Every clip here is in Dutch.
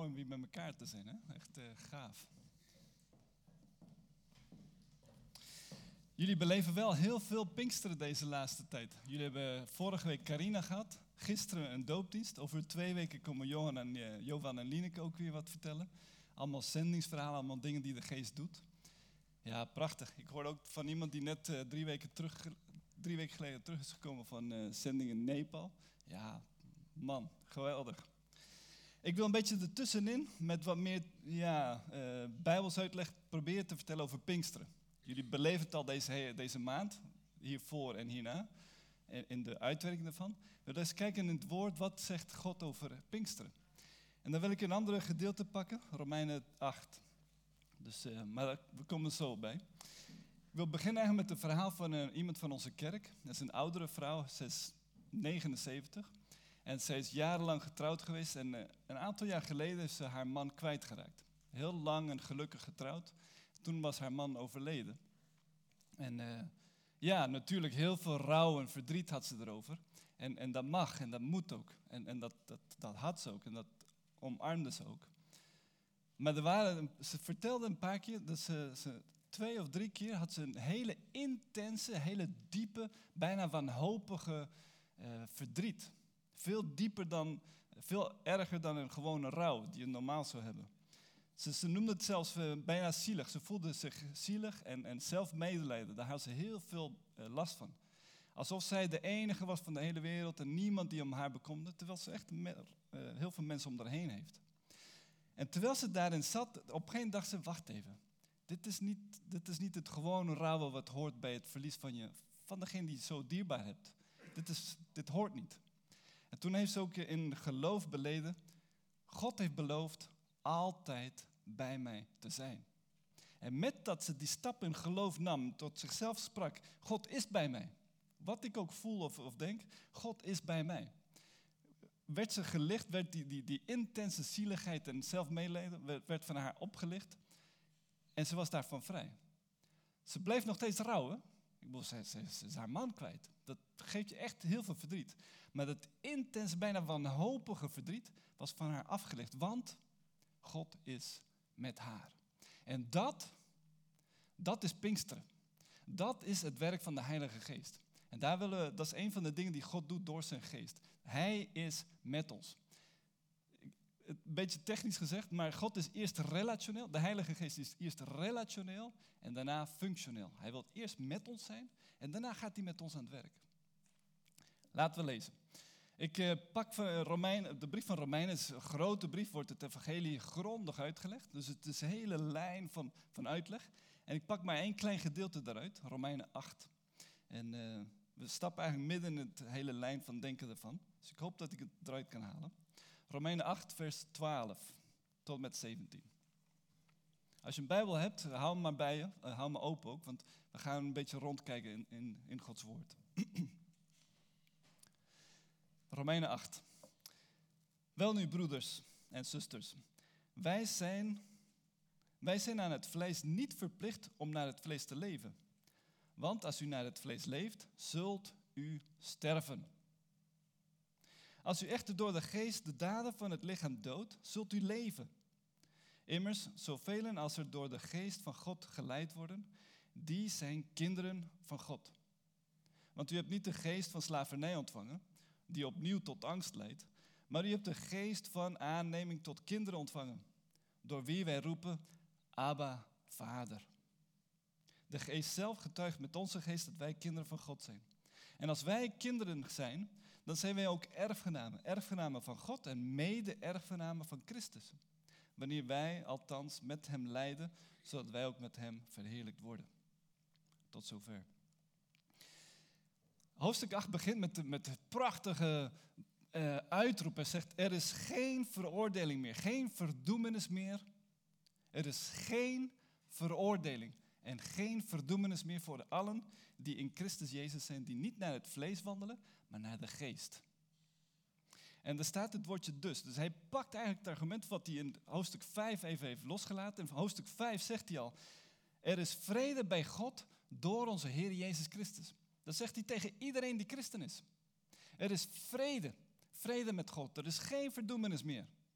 mooi om weer met elkaar te zijn, hè? Echt gaaf. Jullie beleven wel heel veel Pinksteren deze laatste tijd. Jullie hebben vorige week Carina gehad, gisteren een doopdienst. Over 2 weken komen Johan en Lineke ook weer wat vertellen. Allemaal zendingsverhalen, allemaal dingen die de geest doet. Ja, prachtig. Ik hoorde ook van iemand die net 3 weken geleden terug is gekomen van zending in Nepal. Ja, man, geweldig. Ik wil een beetje ertussenin met wat meer Bijbels uitleg proberen te vertellen over Pinksteren. Jullie beleven het al deze maand, hiervoor en hierna, in de uitwerking daarvan. We willen eens kijken in het woord, wat zegt God over Pinksteren? En dan wil ik een andere gedeelte pakken, Romeinen 8. Maar we komen er zo bij. Ik wil beginnen eigenlijk met een verhaal van iemand van onze kerk. Dat is een oudere vrouw, ze is 79. En zij is jarenlang getrouwd geweest en een aantal jaar geleden is ze haar man kwijtgeraakt. Heel lang en gelukkig getrouwd. Toen was haar man overleden. En natuurlijk heel veel rouw en verdriet had ze erover. En dat mag en dat moet ook. En dat had ze ook en dat omarmde ze ook. Maar ze vertelde een paar keer dat ze 2 of 3 keer had ze een hele intense, hele diepe, bijna wanhopige verdriet. Veel erger dan een gewone rouw die je normaal zou hebben. Ze noemde het zelfs bijna zielig. Ze voelde zich zielig en zelfmedelijden. Daar had ze heel veel last van. Alsof zij de enige was van de hele wereld en niemand die om haar bekomde. Terwijl ze echt heel veel mensen om haar heen heeft. En terwijl ze daarin zat, op een gegeven moment dacht ze, wacht even. Dit is niet het gewone rouwen wat hoort bij het verlies van degene die je zo dierbaar hebt. Dit hoort niet. En toen heeft ze ook in geloof beleden, God heeft beloofd altijd bij mij te zijn. En met dat ze die stap in geloof nam, tot zichzelf sprak, God is bij mij. Wat ik ook voel of denk, God is bij mij. Werd ze gelicht, werd die intense zieligheid en zelfmedelijden werd van haar opgelicht. En ze was daarvan vrij. Ze bleef nog steeds rouwen. Ze is haar man kwijt. Dat geeft je echt heel veel verdriet. Maar dat intense, bijna wanhopige verdriet was van haar afgelicht. Want God is met haar. En dat is Pinksteren. Dat is het werk van de Heilige Geest. En dat is een van de dingen die God doet door zijn geest. Hij is met ons. Een beetje technisch gezegd, maar God is eerst relationeel. De Heilige Geest is eerst relationeel en daarna functioneel. Hij wil eerst met ons zijn en daarna gaat hij met ons aan het werk. Laten we lezen. Ik pak de brief van Romeinen, het is een grote brief, wordt het evangelie grondig uitgelegd. Dus het is een hele lijn van uitleg. En ik pak maar 1 klein gedeelte daaruit, Romeinen 8. En we stappen eigenlijk midden in het hele lijn van denken ervan. Dus ik hoop dat ik het eruit kan halen. Romeinen 8, vers 12 tot met 17. Als je een Bijbel hebt, hou hem maar bij je. Hou hem open ook, want we gaan een beetje rondkijken in Gods woord. Romeinen 8. Welnu, broeders en zusters, wij zijn aan het vlees niet verplicht om naar het vlees te leven. Want als u naar het vlees leeft, zult u sterven. Als u echter door de geest de daden van het lichaam doodt, zult u leven. Immers, zoveel als er door de geest van God geleid worden, die zijn kinderen van God. Want u hebt niet de geest van slavernij ontvangen, die opnieuw tot angst leidt, maar u hebt de geest van aanneming tot kinderen ontvangen, door wie wij roepen, Abba, Vader. De geest zelf getuigt met onze geest dat wij kinderen van God zijn. En als wij kinderen zijn, dan zijn wij ook erfgenamen. Erfgenamen van God en mede-erfgenamen van Christus. Wanneer wij althans met hem lijden, zodat wij ook met hem verheerlijkt worden. Tot zover. Hoofdstuk 8 begint met het prachtige uitroep. Hij zegt, er is geen veroordeling meer, geen verdoemenis meer. Er is geen veroordeling en geen verdoemenis meer voor allen die in Christus Jezus zijn, die niet naar het vlees wandelen, maar naar de geest. En er staat het woordje dus. Dus hij pakt eigenlijk het argument wat hij in hoofdstuk 5 even heeft losgelaten. In hoofdstuk 5 zegt hij al, er is vrede bij God door onze Heer Jezus Christus. Dat zegt hij tegen iedereen die christen is. Er is vrede met God. Er is geen verdoemenis meer.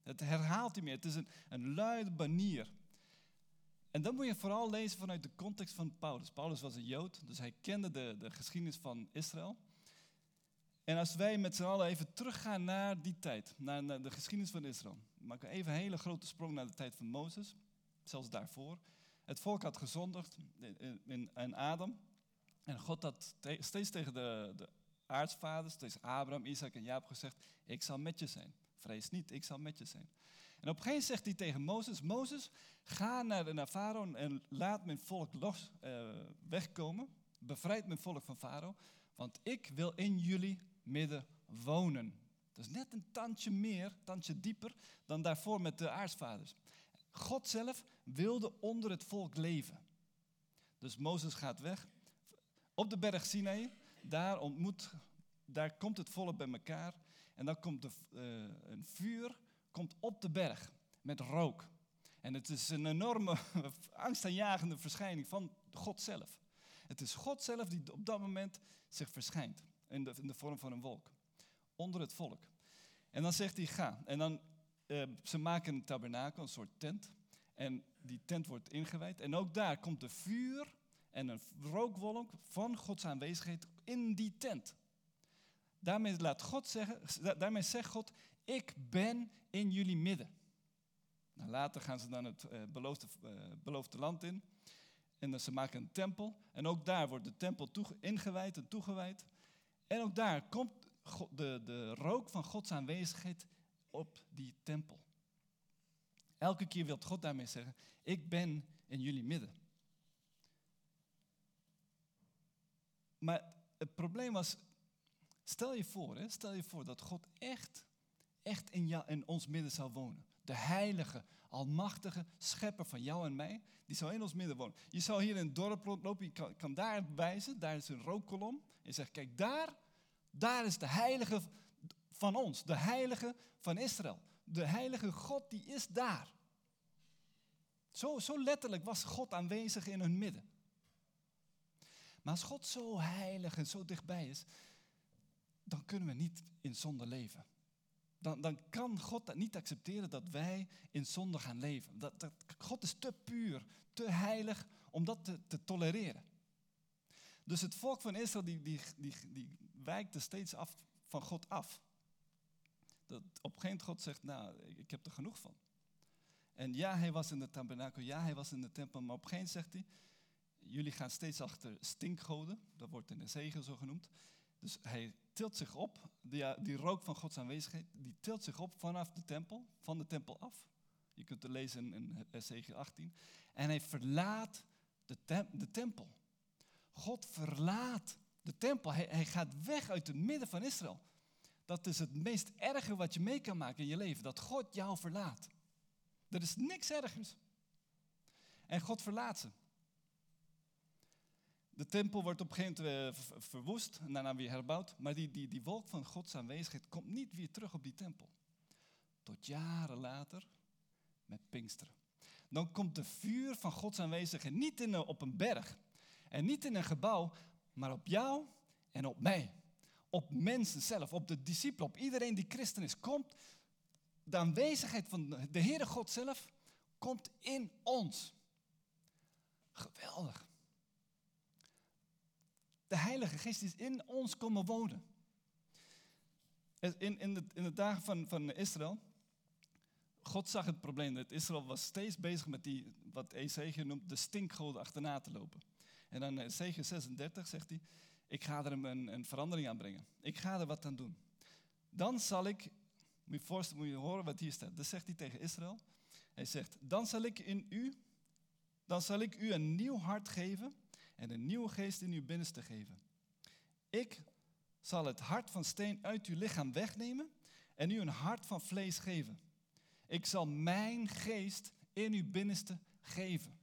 Het herhaalt hij meer. Het is een luide banier. En dan moet je vooral lezen vanuit de context van Paulus. Paulus was een Jood, dus hij kende de geschiedenis van Israël. En als wij met z'n allen even teruggaan naar die tijd, naar de geschiedenis van Israël. We maken even een hele grote sprong naar de tijd van Mozes, zelfs daarvoor. Het volk had gezondigd in Adam. En God had steeds tegen de aartsvaders, tegen Abraham, Isaac en Jacob gezegd, ik zal met je zijn. Vrees niet, ik zal met je zijn. En op een gegeven moment zegt hij tegen Mozes, Mozes, ga naar Farao en laat mijn volk wegkomen. Bevrijd mijn volk van Farao, want ik wil in jullie midden wonen. Dat is net een tandje dieper dan daarvoor met de aartsvaders. God zelf wilde onder het volk leven. Dus Mozes gaat weg. Op de berg Sinai, daar komt het volk bij elkaar. En dan komt een vuur komt op de berg met rook. En het is een enorme angstaanjagende verschijning van God zelf. Het is God zelf die op dat moment zich verschijnt in de vorm van een wolk. Onder het volk. En dan zegt hij ga. En dan, ze maken een tabernakel, een soort tent. En die tent wordt ingewijd. En ook daar komt een vuur en een rookwolk van Gods aanwezigheid in die tent. Daarmee zegt God, ik ben in jullie midden. Nou, later gaan ze dan het beloofde land in. En dan ze maken een tempel. En ook daar wordt de tempel ingewijd en toegewijd. En ook daar komt de rook van Gods aanwezigheid op die tempel. Elke keer wil God daarmee zeggen, ik ben in jullie midden. Maar het probleem was, stel je voor dat God echt in ons midden zou wonen. De heilige, almachtige schepper van jou en mij, die zou in ons midden wonen. Je zou hier in het dorp rondlopen, je kan daar wijzen, daar is een rookkolom. En je zegt, kijk, daar is de heilige van ons, de heilige van Israël. De heilige God, die is daar. Zo letterlijk was God aanwezig in hun midden. Maar als God zo heilig en zo dichtbij is, dan kunnen we niet in zonde leven. Dan kan God dat niet accepteren dat wij in zonde gaan leven. God is te puur, te heilig om dat te tolereren. Dus het volk van Israël die wijkte steeds van God af. Op een gegeven moment God zegt, nou, ik heb er genoeg van. En ja, hij was in de tabernakel, ja, hij was in de tempel, maar op een gegeven moment zegt hij, jullie gaan steeds achter stinkgoden, dat wordt in Ezechiël zo genoemd. Dus hij tilt zich op, die rook van Gods aanwezigheid, die tilt zich op vanaf de tempel, van de tempel af. Je kunt het lezen in Ezechiël 18. En hij verlaat de tempel. God verlaat de tempel. Hij gaat weg uit het midden van Israël. Dat is het meest erge wat je mee kan maken in je leven. Dat God jou verlaat. Er is niks ergers. En God verlaat ze. De tempel wordt op een gegeven moment verwoest en daarna weer herbouwd. Maar die wolk van Gods aanwezigheid komt niet weer terug op die tempel. Tot jaren later met Pinksteren. Dan komt de vuur van Gods aanwezigheid niet op een berg. En niet in een gebouw, maar op jou en op mij. Op mensen zelf, op de discipelen, op iedereen die christen is. Komt de aanwezigheid van de Heere God zelf, komt in ons. Geweldig. De Heilige Geest is in ons komen wonen. In de dagen van Israël, God zag het probleem dat Israël was steeds bezig met wat Ezechiël noemt, de stinkgoden achterna te lopen. En dan Ezechiël 36 zegt hij, ik ga er een verandering aan brengen. Ik ga er wat aan doen. Dan zal ik, moet je horen wat hier staat. Dat zegt hij tegen Israël. Hij zegt, dan zal ik u een nieuw hart geven en een nieuwe geest in uw binnenste geven. Ik zal het hart van steen uit uw lichaam wegnemen en u een hart van vlees geven. Ik zal mijn geest in uw binnenste geven.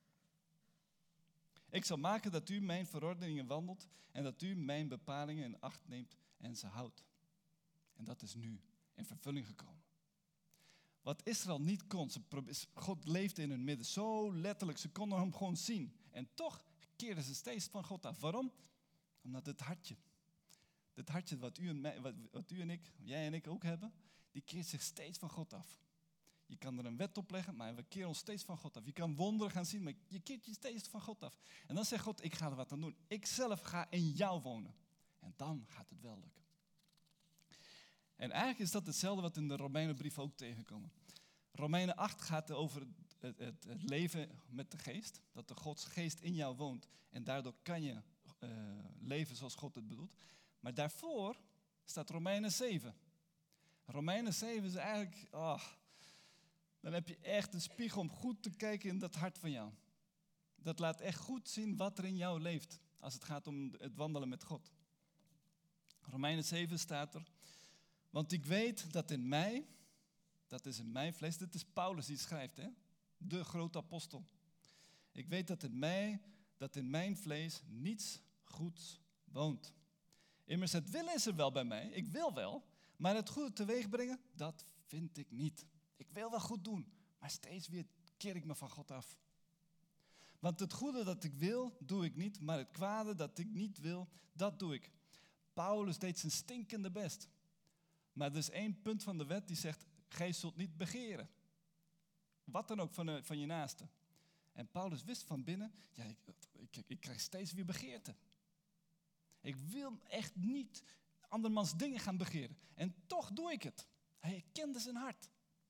Ik zal maken dat u mijn verordeningen wandelt en dat u mijn bepalingen in acht neemt en ze houdt. En dat is nu in vervulling gekomen. Wat Israël niet kon, God leefde in hun midden, zo letterlijk, ze konden hem gewoon zien. En toch keerden ze steeds van God af. Waarom? Omdat het hartje wat u en ik, jij en ik ook hebben, die keert zich steeds van God af. Je kan er een wet op leggen, maar we keren ons steeds van God af. Je kan wonderen gaan zien, maar je keert je steeds van God af. En dan zegt God, ik ga er wat aan doen. Ik zelf ga in jou wonen. En dan gaat het wel lukken. En eigenlijk is dat hetzelfde wat in de Romeinenbrief ook tegenkomen. Romeinen 8 gaat over het leven met de geest. Dat de Gods geest in jou woont. En daardoor kan je leven zoals God het bedoelt. Maar daarvoor staat Romeinen 7. Romeinen 7 is eigenlijk... dan heb je echt een spiegel om goed te kijken in dat hart van jou. Dat laat echt goed zien wat er in jou leeft. Als het gaat om het wandelen met God. Romeinen 7 staat er. Want ik weet dat in mij, dat is in mijn vlees, dit is Paulus die schrijft, hè? De grote apostel. Ik weet dat in mijn vlees niets goeds woont. Immers het willen is er wel bij mij, ik wil wel, maar het goede teweeg brengen, dat vind ik niet. Ik wil wel goed doen, maar steeds weer keer ik me van God af. Want het goede dat ik wil, doe ik niet, maar het kwade dat ik niet wil, dat doe ik. Paulus deed zijn stinkende best. Maar er is 1 punt van de wet die zegt, gij zult niet begeren. Wat dan ook van je naaste. En Paulus wist van binnen, ja, ik krijg steeds weer begeerte. Ik wil echt niet andermans dingen gaan begeren. En toch doe ik het. Hij kende zijn hart.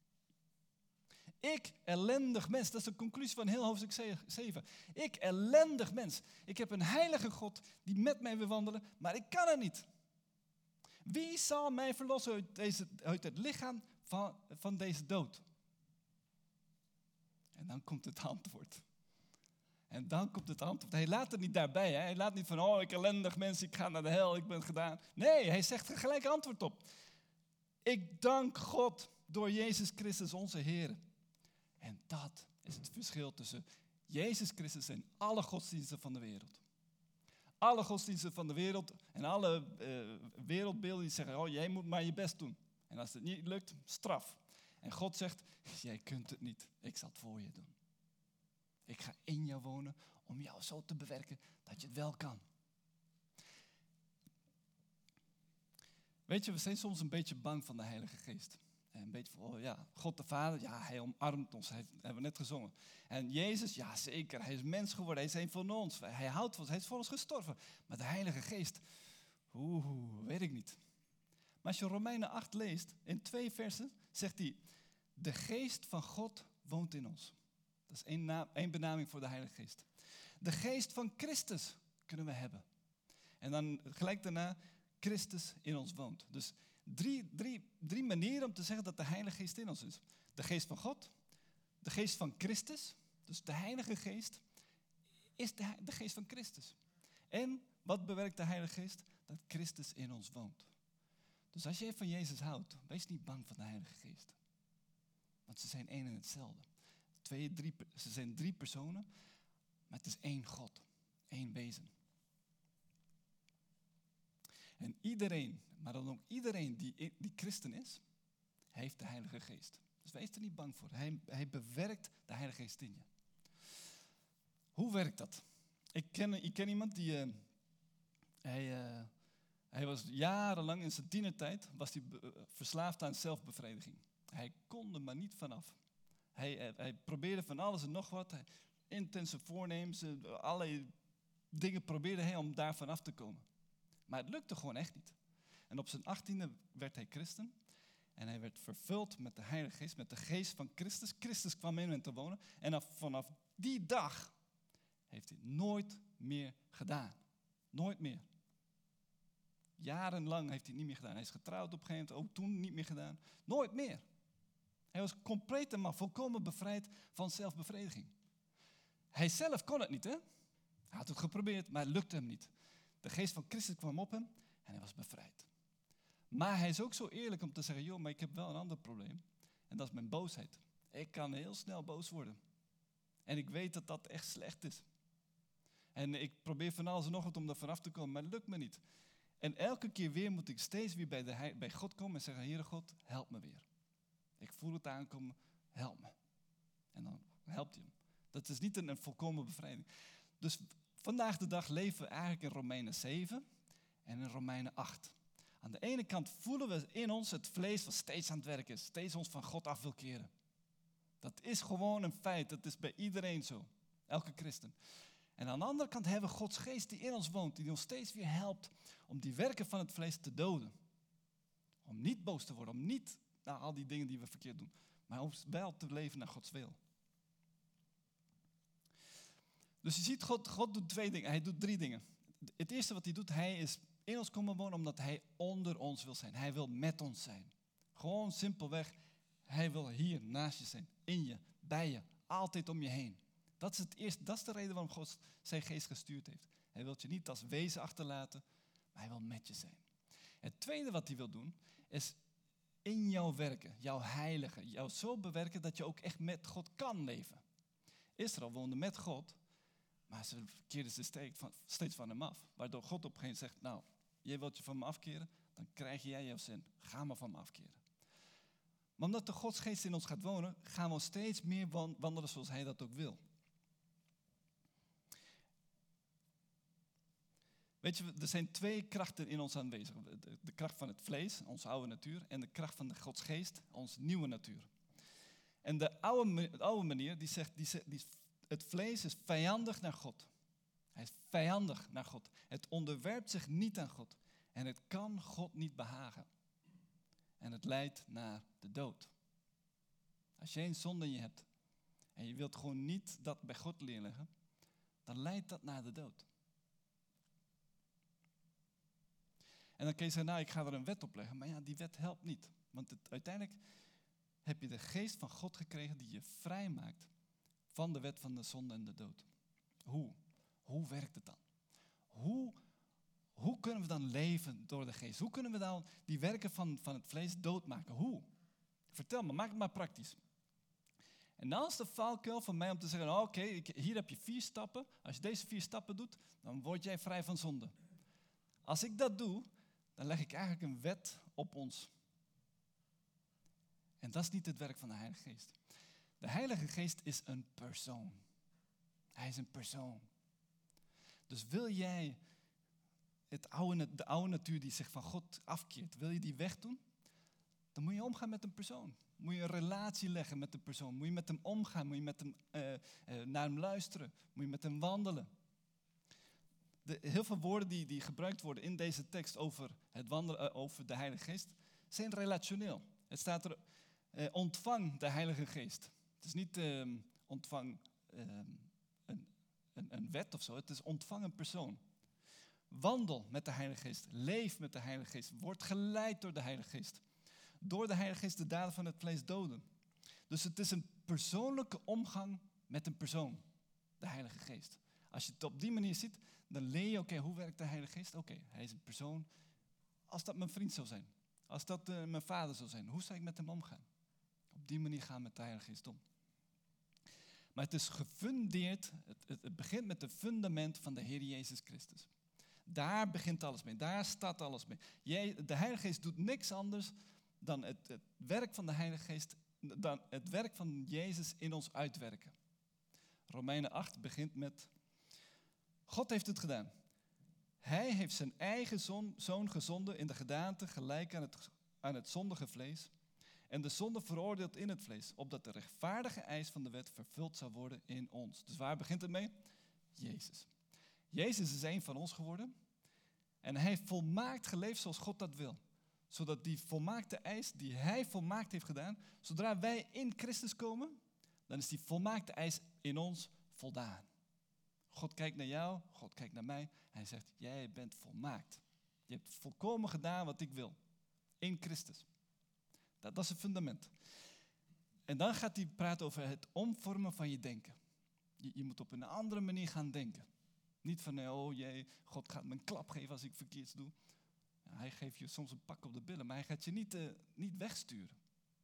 Ik, ellendig mens, dat is de conclusie van heel hoofdstuk 7. Ik, ellendig mens. Ik heb een heilige God die met mij wil wandelen, maar ik kan het niet. Wie zal mij verlossen uit het lichaam van deze dood? En dan komt het antwoord. Hij laat het niet daarbij. Hè? Hij laat niet van, ik ellendig mens, ik ga naar de hel, ik ben gedaan. Nee, hij zegt er gelijk antwoord op. Ik dank God door Jezus Christus onze Heer. En dat is het verschil tussen Jezus Christus en alle godsdiensten van de wereld. Alle godsdiensten van de wereld en alle wereldbeelden die zeggen, jij moet maar je best doen. En als het niet lukt, straf. En God zegt, jij kunt het niet, ik zal het voor je doen. Ik ga in jou wonen om jou zo te bewerken dat je het wel kan. Weet je, we zijn soms een beetje bang van de Heilige Geest. En een beetje van, God de Vader, hij omarmt ons, hebben we net gezongen. En Jezus, ja zeker, hij is mens geworden, hij is een van ons. Hij houdt van ons, hij is voor ons gestorven. Maar de Heilige Geest, weet ik niet. Maar als je Romeinen 8 leest, in 2 versen, zegt hij, de Geest van God woont in ons. Dat is één benaming voor de Heilige Geest. De Geest van Christus kunnen we hebben. En dan gelijk daarna, Christus in ons woont. Dus drie manieren om te zeggen dat de Heilige Geest in ons is. De Geest van God, de Geest van Christus, dus de Heilige Geest is de Geest van Christus. En wat bewerkt de Heilige Geest? Dat Christus in ons woont. Dus als je van Jezus houdt, wees niet bang van de Heilige Geest. Want ze zijn één en hetzelfde. Ze zijn 3 personen, maar het is 1 God, 1 wezen. En iedereen, maar dan ook iedereen die christen is, heeft de Heilige Geest. Dus wees er niet bang voor. Hij bewerkt de Heilige Geest in je. Hoe werkt dat? Ik ken iemand die... Hij was jarenlang in zijn tienertijd verslaafd aan zelfbevrediging. Hij kon er maar niet vanaf. Hij probeerde van alles en nog wat. Intense voornemens, allerlei dingen probeerde hij om daar vanaf te komen. Maar het lukte gewoon echt niet. En op zijn 18e werd hij christen. En hij werd vervuld met de Heilige Geest, met de Geest van Christus. Christus kwam in hem te wonen. En vanaf die dag heeft hij het nooit meer gedaan. Nooit meer. Jarenlang heeft hij het niet meer gedaan. Hij is getrouwd op een gegeven moment, ook toen niet meer gedaan. Nooit meer. Hij was compleet en maar volkomen bevrijd van zelfbevrediging. Hij zelf kon het niet, hè? Hij had het geprobeerd, maar het lukte hem niet. De Geest van Christus kwam op hem en hij was bevrijd. Maar hij is ook zo eerlijk om te zeggen, maar ik heb wel een ander probleem. En dat is mijn boosheid. Ik kan heel snel boos worden. En ik weet dat dat echt slecht is. En ik probeer van alles en nog wat om er vanaf te komen, maar het lukt me niet. En elke keer weer moet ik steeds weer bij God komen en zeggen, Heere God, help me weer. Ik voel het aankomen, help me. En dan helpt hij hem. Dat is niet een volkomen bevrijding. Dus vandaag de dag leven we eigenlijk in Romeinen 7 en in Romeinen 8. Aan de ene kant voelen we in ons het vlees wat steeds aan het werk is. Steeds ons van God af wil keren. Dat is gewoon een feit. Dat is bij iedereen zo. Elke christen. En aan de andere kant hebben we Gods geest die in ons woont. Die ons steeds weer helpt om die werken van het vlees te doden. Om niet boos te worden. Om niet naar al die dingen die we verkeerd doen. Maar om wel te leven naar Gods wil. Dus je ziet, God doet 2 dingen. Hij doet 3 dingen. Het eerste wat hij doet, hij is in ons komen wonen omdat hij onder ons wil zijn. Hij wil met ons zijn. Gewoon simpelweg, hij wil hier naast je zijn. In je, bij je, altijd om je heen. Dat is het eerste, dat is de reden waarom God zijn geest gestuurd heeft. Hij wil je niet als wezen achterlaten, maar hij wil met je zijn. Het tweede wat hij wil doen, is in jou werken, jouw heilige, jou zo bewerken dat je ook echt met God kan leven. Israël woonde met God, maar ze keerden ze steeds van hem af. Waardoor God op een gegeven moment zegt, nou, jij wilt je van me afkeren, dan krijg jij jouw zin. Ga maar van me afkeren. Maar omdat de Godsgeest in ons gaat wonen, gaan we steeds meer wandelen zoals hij dat ook wil. Weet je, er zijn 2 krachten in ons aanwezig. De kracht van het vlees, onze oude natuur, en de kracht van de Godsgeest, onze nieuwe natuur. En de oude manier, die zegt, het vlees is vijandig naar God. Hij is vijandig naar God. Het onderwerpt zich niet aan God. En het kan God niet behagen. En het leidt naar de dood. Als jij een zonde in je hebt en je wilt gewoon niet dat bij God neerleggen, dan leidt dat naar de dood. En dan kun je zeggen, nou, ik ga er een wet op leggen. Maar ja, die wet helpt niet. Want uiteindelijk heb je de geest van God gekregen die je vrijmaakt van de wet van de zonde en de dood. Hoe? Hoe werkt het dan? Hoe kunnen we dan leven door de geest? Hoe kunnen we dan die werken van het vlees doodmaken? Hoe? Vertel me, maak het maar praktisch. En dan is de valkuil van mij om te zeggen, oké, hier heb je 4 stappen. Als je deze 4 stappen doet, dan word jij vrij van zonde. Als ik dat doe, dan leg ik eigenlijk een wet op ons. En dat is niet het werk van de Heilige Geest. De Heilige Geest is een persoon. Hij is een persoon. Dus wil jij de oude natuur die zich van God afkeert, wil je die wegdoen? Dan moet je omgaan met een persoon. Moet je een relatie leggen met een persoon. Moet je met hem omgaan. Moet je met hem, naar hem luisteren. Moet je met hem wandelen. Heel veel woorden die gebruikt worden in deze tekst over het wandelen, over de Heilige Geest, zijn relationeel. Het staat er, ontvang de Heilige Geest. Het is niet ontvang een wet of zo. Het is ontvang een persoon. Wandel met de Heilige Geest. Leef met de Heilige Geest. Word geleid door de Heilige Geest. Door de Heilige Geest de daden van het vlees doden. Dus het is een persoonlijke omgang met een persoon. De Heilige Geest. Als je het op die manier ziet, dan leer je, oké, hoe werkt de Heilige Geest? Oké, hij is een persoon. Als dat mijn vriend zou zijn. Als dat mijn vader zou zijn. Hoe zou ik met hem omgaan? Op die manier gaan we met de Heilige Geest om. Maar het is gefundeerd, het begint met het fundament van de Heer Jezus Christus. Daar begint alles mee, daar staat alles mee. De Heilige Geest doet niks anders dan het werk van de Heilige Geest, dan het werk van Jezus in ons uitwerken. Romeinen 8 begint met, God heeft het gedaan. Hij heeft zijn eigen zoon gezonden in de gedaante gelijk aan het zondige vlees. En de zonde veroordeeld in het vlees, opdat de rechtvaardige eis van de wet vervuld zou worden in ons. Dus waar begint het mee? Jezus. Jezus is een van ons geworden. En hij heeft volmaakt geleefd zoals God dat wil. Zodat die volmaakte eis die hij volmaakt heeft gedaan, zodra wij in Christus komen, dan is die volmaakte eis in ons voldaan. God kijkt naar jou, God kijkt naar mij. En hij zegt, jij bent volmaakt. Je hebt volkomen gedaan wat ik wil. In Christus. Dat is het fundament. En dan gaat hij praten over het omvormen van je denken. Je moet op een andere manier gaan denken. Niet van, oh jee, God gaat me een klap geven als ik verkeerds doe. Ja, hij geeft je soms een pak op de billen, maar hij gaat je niet wegsturen.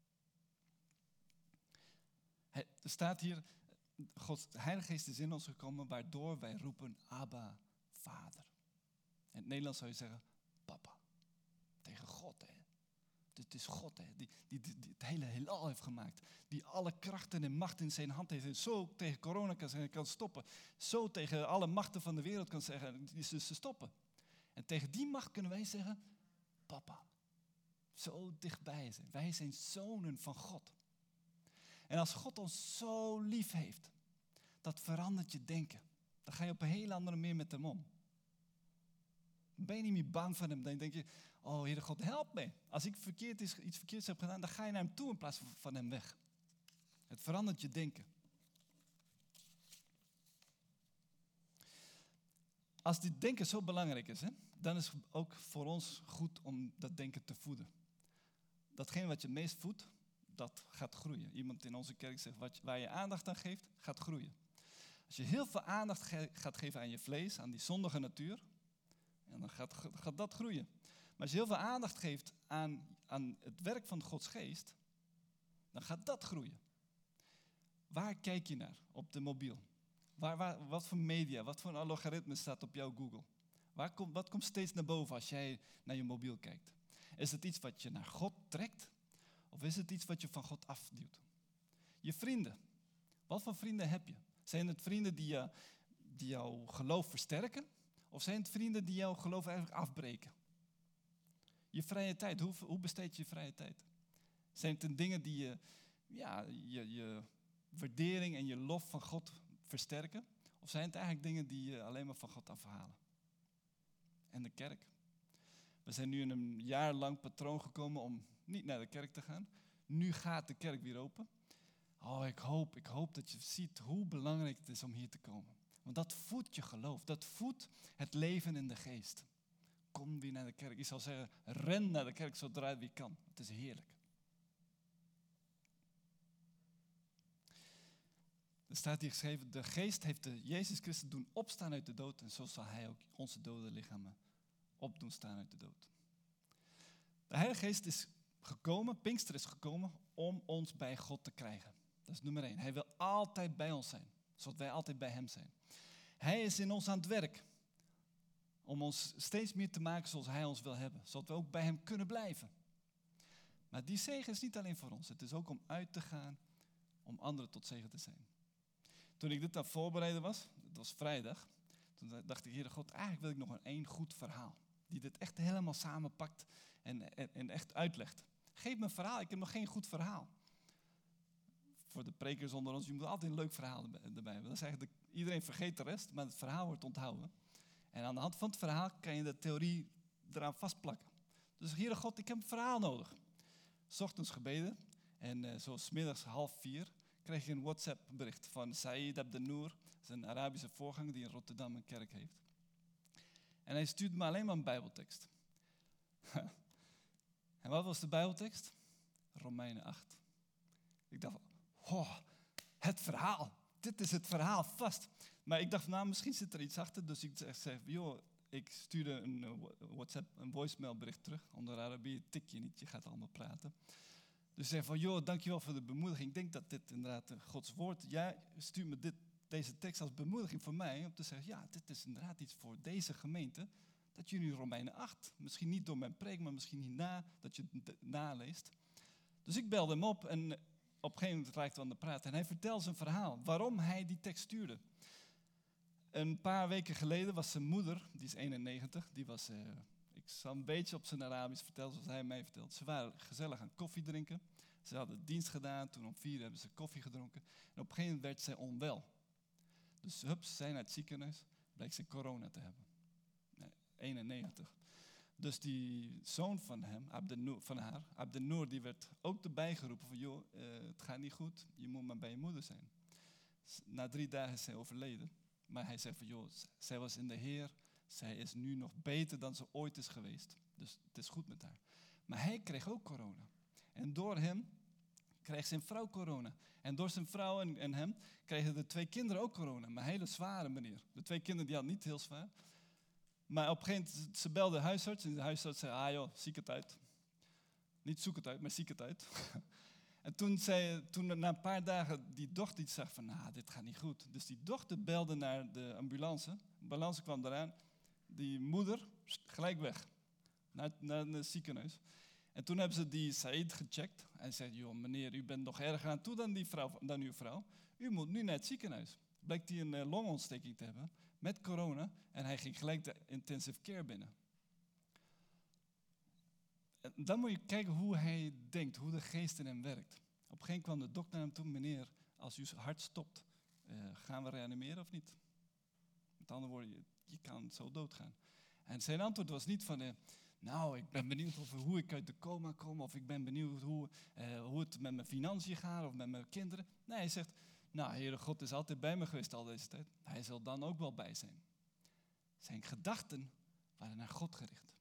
Er staat hier, Gods Heilige Geest is in ons gekomen, waardoor wij roepen, Abba, Vader. In het Nederlands zou je zeggen, papa. Tegen God, hè. Het is God, hè, die het hele heelal heeft gemaakt. Die alle krachten en macht in zijn hand heeft. En zo tegen corona kan stoppen. Zo tegen alle machten van de wereld kan zeggen, die ze stoppen. En tegen die macht kunnen wij zeggen, papa. Zo dichtbij zijn. Wij zijn zonen van God. En als God ons zo lief heeft, dat verandert je denken. Dan ga je op een hele andere manier met hem om. Ben je niet meer bang van hem, dan denk je, oh Heere God, help me. Als ik iets verkeerds heb gedaan, dan ga je naar hem toe in plaats van hem weg. Het verandert je denken. Als dit denken zo belangrijk is, dan is het ook voor ons goed om dat denken te voeden. Datgene wat je meest voedt, dat gaat groeien. Iemand in onze kerk zegt, waar je aandacht aan geeft, gaat groeien. Als je heel veel aandacht gaat geven aan je vlees, aan die zondige natuur, en dan gaat dat groeien. Maar als je heel veel aandacht geeft aan het werk van Gods geest, dan gaat dat groeien. Waar kijk je naar op de mobiel? Wat voor media, wat voor algoritme staat op jouw Google? Wat komt steeds naar boven als jij naar je mobiel kijkt? Is het iets wat je naar God trekt? Of is het iets wat je van God afduwt? Je vrienden. Wat voor vrienden heb je? Zijn het vrienden die jouw geloof versterken? Of zijn het vrienden die jouw geloof eigenlijk afbreken? Je vrije tijd. Hoe besteed je vrije tijd? Zijn het dingen die je waardering en je lof van God versterken? Of zijn het eigenlijk dingen die je alleen maar van God afhalen? En de kerk. We zijn nu in een jaar lang patroon gekomen om niet naar de kerk te gaan. Nu gaat de kerk weer open. Oh, ik hoop dat je ziet hoe belangrijk het is om hier te komen. Want dat voedt je geloof. Dat voedt het leven in de geest. Kom weer naar de kerk. Ik zou zeggen, ren naar de kerk zodra je weer kan. Het is heerlijk. Er staat hier geschreven, de geest heeft de Jezus Christus doen opstaan uit de dood. En zo zal hij ook onze dode lichamen op doen staan uit de dood. De Heilige Geest is gekomen, Pinkster is gekomen, om ons bij God te krijgen. Dat is nummer 1. Hij wil altijd bij ons zijn, zodat wij altijd bij hem zijn. Hij is in ons aan het werk, om ons steeds meer te maken zoals hij ons wil hebben. Zodat we ook bij hem kunnen blijven. Maar die zegen is niet alleen voor ons. Het is ook om uit te gaan, om anderen tot zegen te zijn. Toen ik dit aan het voorbereiden was, het was vrijdag, toen dacht ik, Heere God, eigenlijk wil ik nog één goed verhaal. Die dit echt helemaal samenpakt en echt uitlegt. Geef me een verhaal, ik heb nog geen goed verhaal. Voor de prekers onder ons, je moet altijd een leuk verhaal erbij hebben. Dat is eigenlijk iedereen vergeet de rest, maar het verhaal wordt onthouden. En aan de hand van het verhaal kan je de theorie eraan vastplakken. Dus Heere God, ik heb een verhaal nodig. 's Ochtends gebeden en zo 's middags 3:30 kreeg ik een WhatsApp bericht van Saïd Abdenour. Dat is een Arabische voorganger die in Rotterdam een kerk heeft. En hij stuurde me alleen maar een bijbeltekst. En wat was de bijbeltekst? Romeinen 8. Ik dacht, het verhaal. Dit is het verhaal, vast. Maar ik dacht, misschien zit er iets achter. Dus ik zei, ik stuurde een WhatsApp, een voicemailbericht terug. Onder Arabië tik je niet, je gaat allemaal praten. Dus ik zei van, dankjewel voor de bemoediging. Ik denk dat dit inderdaad Gods woord. Jij stuurt me deze tekst als bemoediging voor mij. Om te zeggen, dit is inderdaad iets voor deze gemeente. Dat jullie Romeinen 8, misschien niet door mijn preek, maar misschien hierna, dat je het naleest. Dus ik belde hem op en op een gegeven moment raakten we aan de praat. En hij vertelde zijn verhaal, waarom hij die tekst stuurde. Een paar weken geleden was zijn moeder, die is 91, die was, ik zal een beetje op zijn Arabisch vertellen, zoals hij mij vertelt. Ze waren gezellig aan koffie drinken. Ze hadden dienst gedaan, toen om 4 hebben ze koffie gedronken. En op een gegeven moment werd zij onwel. Dus ze zijn naar het ziekenhuis, blijkt ze corona te hebben. 91. Dus die zoon van hem, Abdenour, die werd ook erbij geroepen van, het gaat niet goed, je moet maar bij je moeder zijn. Na 3 dagen is zij overleden. Maar hij zei van, zij was in de Heer, zij is nu nog beter dan ze ooit is geweest. Dus het is goed met haar. Maar hij kreeg ook corona. En door hem kreeg zijn vrouw corona. En door zijn vrouw en hem kregen de 2 kinderen ook corona. Maar een hele zware manier. De 2 kinderen die hadden niet heel zwaar. Maar op een gegeven moment, ze belde de huisarts. En de huisarts zei, ziek het uit. Niet zoek het uit, maar ziek het uit. En toen na een paar dagen die dochter iets zag van, dit gaat niet goed. Dus die dochter belde naar de ambulance. De ambulance kwam eraan. Die moeder, gelijk weg. Naar het ziekenhuis. En toen hebben ze die Saïd gecheckt. En zei, meneer, u bent nog erger aan toe dan uw vrouw. U moet nu naar het ziekenhuis. Blijkt hij een longontsteking te hebben. Met corona. En hij ging gelijk de intensive care binnen. En dan moet je kijken hoe hij denkt. Hoe de geest in hem werkt. Op een gegeven moment kwam de dokter naar hem toe. Meneer, als uw hart stopt, gaan we reanimeren of niet? Met andere woorden, je kan zo doodgaan. En zijn antwoord was niet van, nou, ik ben benieuwd hoe ik uit de coma kom. Of ik ben benieuwd hoe het met mijn financiën gaat of met mijn kinderen. Nee, hij zegt, nou, Heere God is altijd bij me geweest al deze tijd. Hij zal dan ook wel bij zijn. Zijn gedachten waren naar God gericht.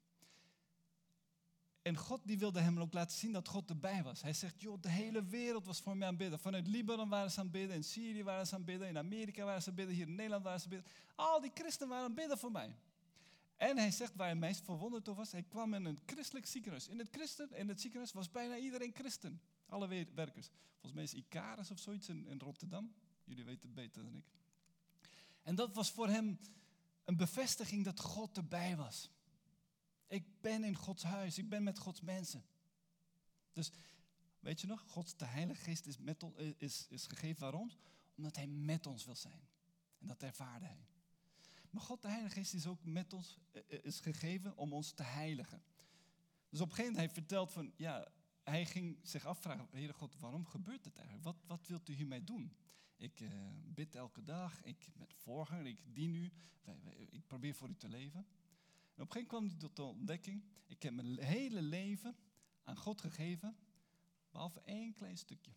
En God die wilde hem ook laten zien dat God erbij was. Hij zegt, joh, de hele wereld was voor mij aan het bidden. Vanuit Libanon waren ze aan het bidden, in Syrië waren ze aan het bidden, in Amerika waren ze aan het bidden, hier in Nederland waren ze aan het bidden. Al die christenen waren aan het bidden voor mij. En hij zegt, waar hij meest verwonderd over was, hij kwam in een christelijk ziekenhuis. In het ziekenhuis was bijna iedereen christen. Alle werkers. Volgens mij is Icarus of zoiets in Rotterdam. Jullie weten het beter dan ik. En dat was voor hem een bevestiging dat God erbij was. Ik ben in Gods huis, ik ben met Gods mensen. Dus, weet je nog, de Heilige Geest is gegeven. Waarom? Omdat hij met ons wil zijn. En dat ervaarde hij. Maar God, de Heilige Geest, is ook met ons, is gegeven om ons te heiligen. Dus op een gegeven moment, hij vertelt van, ja, hij ging zich afvragen, Heere God, waarom gebeurt dit eigenlijk? Wat wilt u hiermee doen? Ik bid elke dag, ik ben voorganger, ik dien u, ik probeer voor u te leven. En op een gegeven moment kwam hij tot de ontdekking, ik heb mijn hele leven aan God gegeven, behalve één klein stukje.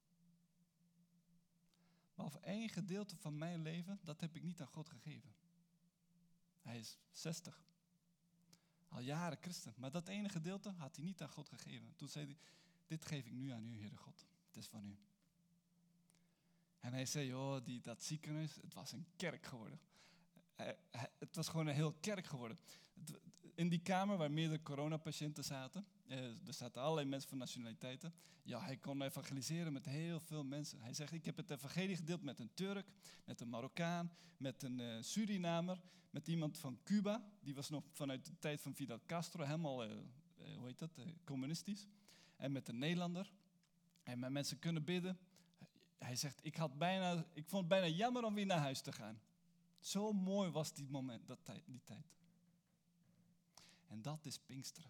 Behalve één gedeelte van mijn leven, dat heb ik niet aan God gegeven. Hij is 60. Al jaren christen. Maar dat ene gedeelte had hij niet aan God gegeven. Toen zei hij, dit geef ik nu aan u, Heere God. Het is van u. En hij zei, joh, dat ziekenhuis, het was een kerk geworden. Het was gewoon een heel kerk geworden. In die kamer waar meerdere coronapatiënten zaten, er zaten allerlei mensen van nationaliteiten. Ja, hij kon evangeliseren met heel veel mensen. Hij zegt, ik heb het evangelie gedeeld met een Turk, met een Marokkaan, met een Surinamer, met iemand van Cuba. Die was nog vanuit de tijd van Fidel Castro, helemaal, communistisch. En met een Nederlander. En mijn mensen kunnen bidden. Hij zegt, ik vond het bijna jammer om weer naar huis te gaan. Zo mooi was die moment, die tijd. En dat is Pinksteren.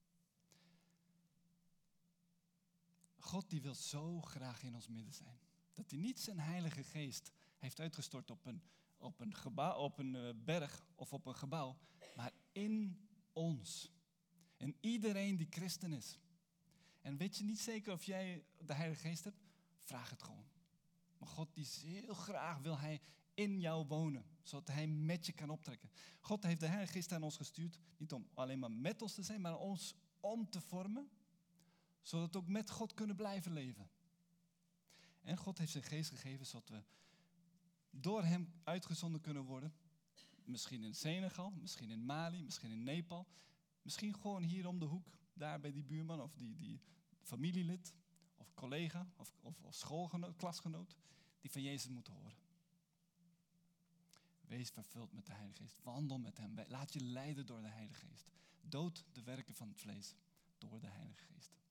God die wil zo graag in ons midden zijn. Dat hij niet zijn Heilige Geest heeft uitgestort op een gebouw, op een berg of op een gebouw, maar in ons. En iedereen die christen is. En weet je niet zeker of jij de Heilige Geest hebt? Vraag het gewoon. Maar God die is heel graag wil hij in jou wonen, zodat hij met je kan optrekken. God heeft de Heilige Geest aan ons gestuurd, niet om alleen maar met ons te zijn, maar ons om te vormen, zodat we ook met God kunnen blijven leven. En God heeft zijn geest gegeven, zodat we door hem uitgezonden kunnen worden. Misschien in Senegal, misschien in Mali, misschien in Nepal. Misschien gewoon hier om de hoek, daar bij die buurman of die familielid of collega of schoolgenoot, klasgenoot, die van Jezus moeten horen. Wees vervuld met de Heilige Geest. Wandel met hem. Laat je leiden door de Heilige Geest. Dood de werken van het vlees door de Heilige Geest.